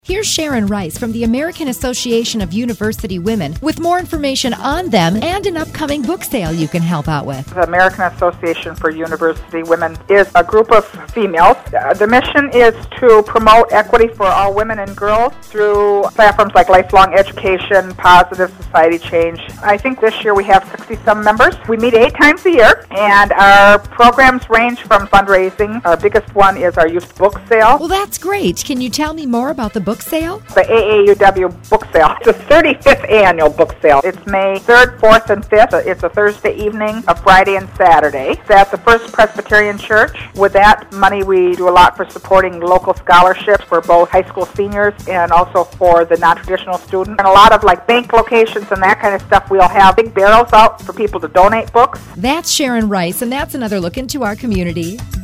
Here's Sharon Rice from the American Association of University Women with more information on them and an upcoming book sale you can help out with. The American Association for University Women is a group of females. The mission is to promote equity for all women and girls through platforms like lifelong education, positive society change. I think this year we have 60-some members. We meet 8 times a year, and our programs range from fundraising. Our biggest one is our youth book sale. Well, that's great. Can you tell me more about the book sale? The AAUW book sale. It's the 35th annual book sale. It's May 3rd, 4th, and 5th. It's a Thursday evening, a Friday, and Saturday. It's at the First Presbyterian Church. With that money, we do a lot for supporting local scholarships for both high school seniors and also for the non-traditional students. And a lot of like bank locations and that kind of stuff. We'll have big barrels out for people to donate books. That's Sharon Rice, and that's another look into our community.